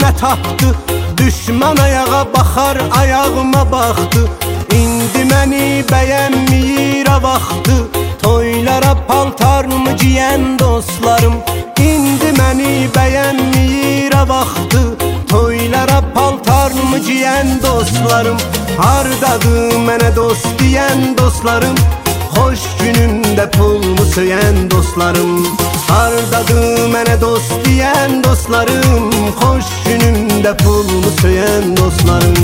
nə tapdı? Düşman ayağa baxar, ayağıma baxdı. İndi məni bəyənməyir a vaxtı. Toylara paltarımı giyən dostlarım İndi məni bəyənməyir a vaxtı. Toylara paltarımı giyən dostlarım Hardadır mənə dost deyən dostlarım? Xoş günümdə pulumu söyən dostlarım Hardadır mənə dost deyən dostlarım? Xoş günümdə pulumu söyən dostlarım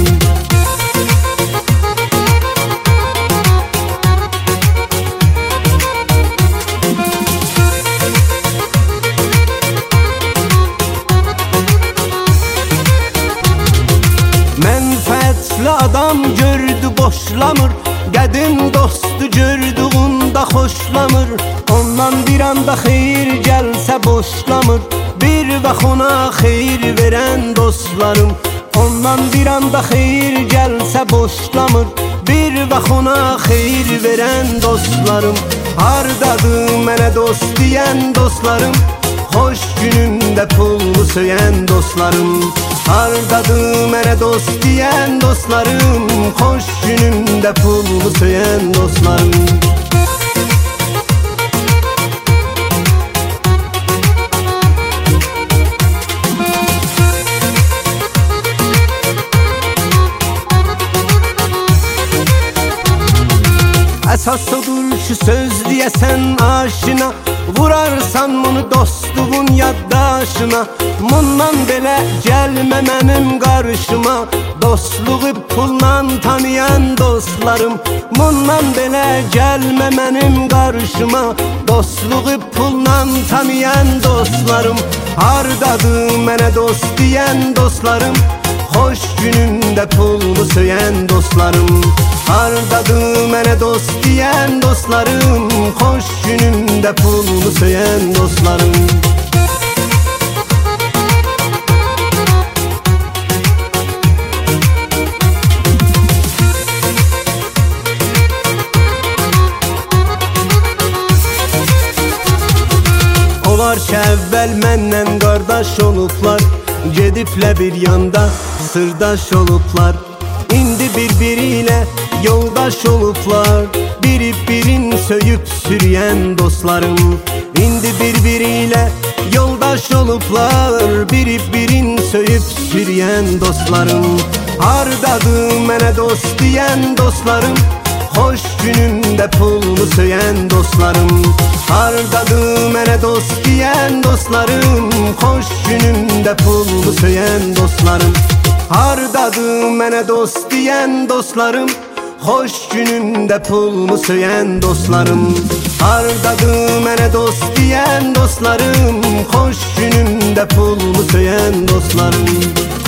Mənfəətli adam gördü boşlamır Qədim dostu gördüğündə xoşlamır Ondan bir anda xeyir gəlsə boşlamır Bir vaxt ona xeyir verən dostlarım Ondan bir anda xeyir gəlsə boşlamır Bir vaxt ona xeyir verən dostlarım Hardadır mənə dost deyən dostlarım? Xoş günümdə pulmu söyən dostlarım Hardadır mənə dost deyən dostlarım? Xoş günümdə pulumu söyən dostlarım Əsas odur ki söz deyəsən aşina Vurarsan bunu dostluğun yaddaşına Bundan belə gəlmə mənim qarşıma Dostluğu pulla tanıyan dostlarım Bundan belə gəlmə mənim qarşıma Dostluğu pulla tanıyan dostlarım Hardadır mənə dost deyən dostlarım? Xoş günümdə pulumu söyən dostlarım Hardadır mənə dost deyən dostlarım? Xoş günümdə pulumu söyən dostlarım Onlar ki əvvəl məndən qardaş olublar Gediblə bir yanda sırdaş olublar İndi bir-biri ilə yoldaş olublar Bir-birin söyüb sürüyən dostlarım İndi bir-biri ilə yoldaş olublar Bir-birin söyüb sürüyən dostlarım Hardadır mənə dost deyən dostlarım? Xoş günümdə pulumu söyən dostlarım Hardadır mənə dost deyən dostlarım? Xoş günümdə pulumu söyən dostlarım Hardadır mənə dost deyən dostlarım? Xoş günümdə pulumu söyən dostlarım Hardadır mənə dost deyən dostlarım? Xoş günümdə pulumu söyən dostlarım